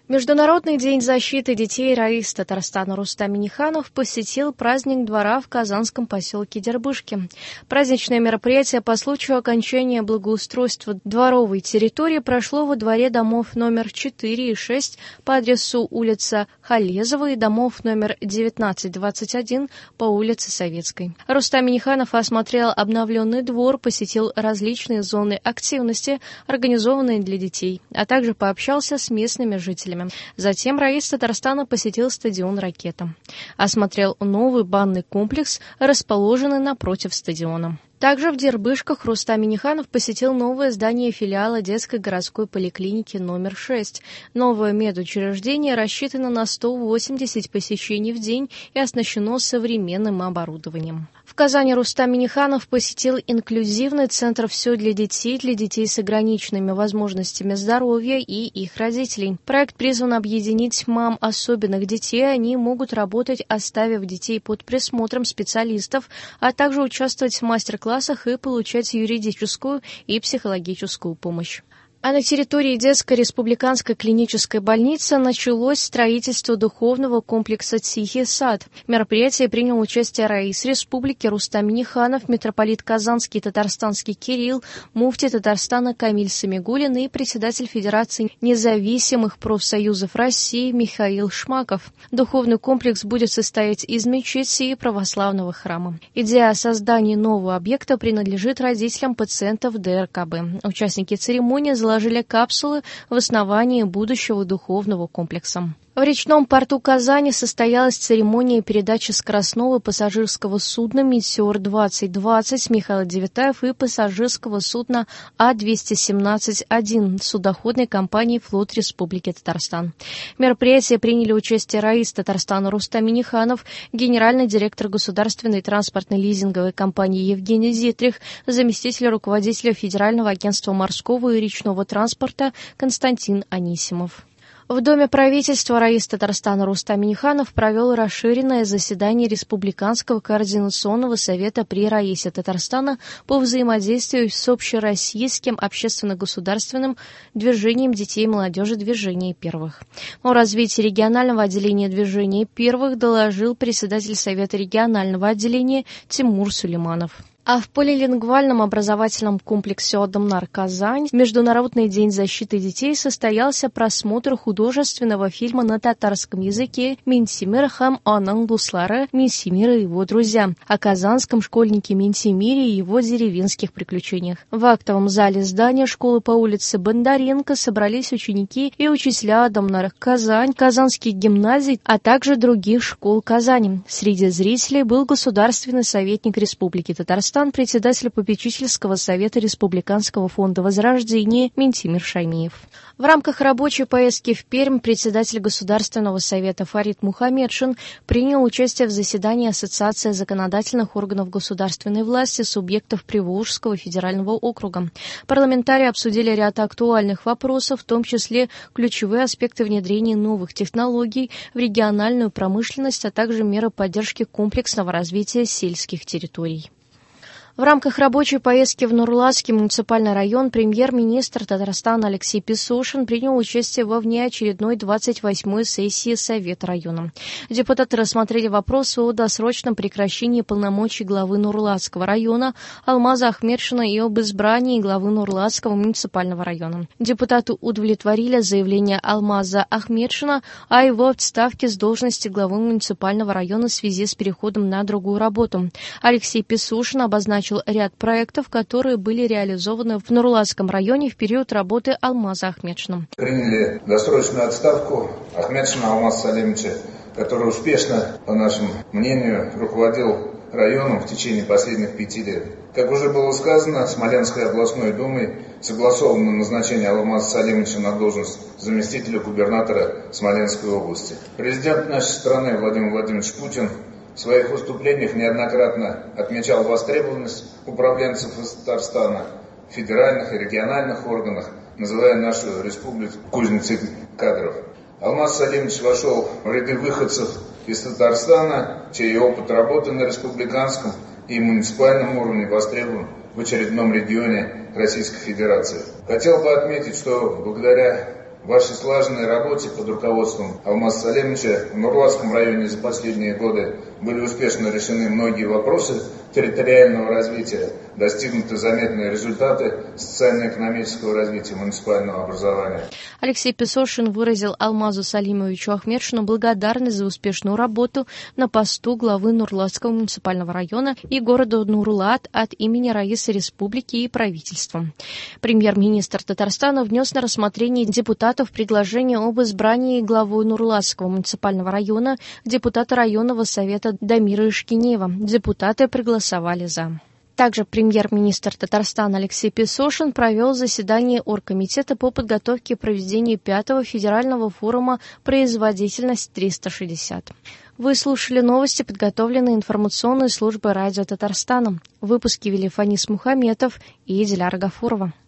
Международный день защиты детей раис Татарстана Рустам Минниханов посетил праздник двора в казанском поселке Дербышки. Праздничное мероприятие по случаю окончания благоустройства дворовой территории прошло во дворе домов номер 4 и 6 по адресу улица Халезова и домов номер 19-21 по улице Советской. Рустам Минниханов осмотрел обновленный двор, посетил различные зоны активности, организованные для детей, а также пообщался с местными жителями. Затем раис Татарстана посетил стадион «Ракета». Осмотрел новый банный комплекс, расположенный напротив стадиона. Также в Дербышках Рустам Минниханов посетил новое здание филиала детской городской поликлиники номер 6. Новое медучреждение рассчитано на 180 посещений в день и оснащено современным оборудованием. В Казани Рустам Минниханов посетил инклюзивный центр «Все для детей» с ограниченными возможностями здоровья и их родителей. Проект призван объединить мам особенных детей. Они могут работать, оставив детей под присмотром специалистов, а также участвовать в мастер-классах и получать юридическую и психологическую помощь. А на территории детской республиканской клинической больницы началось строительство духовного комплекса «Тихий сад». В мероприятии принял участие раис республики Рустам Минниханов, митрополит Казанский и Татарстанский Кирилл, муфти Татарстана Камиль Самигуллин и председатель Федерации независимых профсоюзов России Михаил Шмаков. Духовный комплекс будет состоять из мечети и православного храма. Идея о создании нового объекта принадлежит родителям пациентов ДРКБ. Участники церемонии заложили капсулы в основании будущего духовного комплекса. В речном порту Казани состоялась церемония передачи скоростного пассажирского судна «Метеор-2020» Михаил Девятаев и пассажирского судна А-217-1 судоходной компании «Флот Республики Татарстан». В мероприятии приняли участие раис Татарстана Рустам Минниханов, генеральный директор государственной транспортной лизинговой компании Евгений Зитрих, заместитель руководителя Федерального агентства морского и речного транспорта Константин Анисимов. В Доме правительства раис Татарстана Рустам Минниханов провел расширенное заседание Республиканского координационного совета при раисе Татарстана по взаимодействию с общероссийским общественно-государственным движением детей и молодежи «Движение первых». О развитии регионального отделения «Движение первых» доложил председатель Совета регионального отделения Тимур Сулейманов. А в полилингвальном образовательном комплексе «Адамнар» Казань в Международный день защиты детей состоялся просмотр художественного фильма на татарском языке «Минтимир хам анан дуслары» «Минтимир и его друзья» о казанском школьнике Минтимире и его деревенских приключениях. В актовом зале здания школы по улице Бондаренко собрались ученики и учителя «Адамнар» Казань, казанских гимназий, а также других школ Казани. Среди зрителей был государственный советник Республики Татарстан, председатель попечительского совета Республиканского фонда возрождения Минтимир Шаймиев. В рамках рабочей поездки в Пермь председатель Государственного совета Фарид Мухаммедшин принял участие в заседании Ассоциации законодательных органов государственной власти субъектов Приволжского федерального округа. Парламентарии обсудили ряд актуальных вопросов, в том числе ключевые аспекты внедрения новых технологий в региональную промышленность, а также меры поддержки комплексного развития сельских территорий. В рамках рабочей поездки в Нурлатский муниципальный район премьер-министр Татарстана Алексей Песошин принял участие во внеочередной 28-й сессии Совета района. Депутаты рассмотрели вопросы о досрочном прекращении полномочий главы Нурлатского района Алмаза Ахмедшина и об избрании главы Нурлатского муниципального района. Депутаты удовлетворили заявление Алмаза Ахмедшина о его отставке с должности главы муниципального района в связи с переходом на другую работу. Алексей Песошин обозначил ряд проектов, которые были реализованы в Нурлатском районе в период работы Алмаза Ахмедшина. Приняли досрочную отставку Ахмедшина Алмаза Салимовича, который успешно, по нашему мнению, руководил районом в течение последних 5 лет. Как уже было сказано, Смоленской областной думой согласовано назначение Алмаза Салимовича на должность заместителя губернатора Смоленской области. Президент нашей страны Владимир Владимирович Путин в своих выступлениях неоднократно отмечал востребованность управленцев из Татарстана в федеральных и региональных органах, называя нашу республику кузницей кадров. Алмаз Салимович вошел в ряды выходцев из Татарстана, чей опыт работы на республиканском и муниципальном уровне востребован в очередном регионе Российской Федерации. Хотел бы отметить, что благодаря В вашей слаженной работе под руководством Алмаза Салимовича в Нурлатском районе за последние годы были успешно решены многие вопросы территориального развития, достигнуты заметные результаты социально-экономического развития муниципального образования. Алексей Песошин выразил Алмазу Салимовичу Ахметшину благодарность за успешную работу на посту главы Нурлатского муниципального района и города Нурлат от имени Раисы Республики и правительства. Премьер-министр Татарстана внес на рассмотрение депутатов предложение об избрании главой Нурлатского муниципального района депутата районного совета Дамира Ишкинеева. Депутаты проголосовали за. Также премьер-министр Татарстана Алексей Песошин провел заседание оргкомитета по подготовке и проведению 5-го федерального форума «Производительность-360». Вы слушали новости, подготовленные информационной службой радио Татарстана. В выпуске вели Фанис Мухаметов и Диляра Гафурова.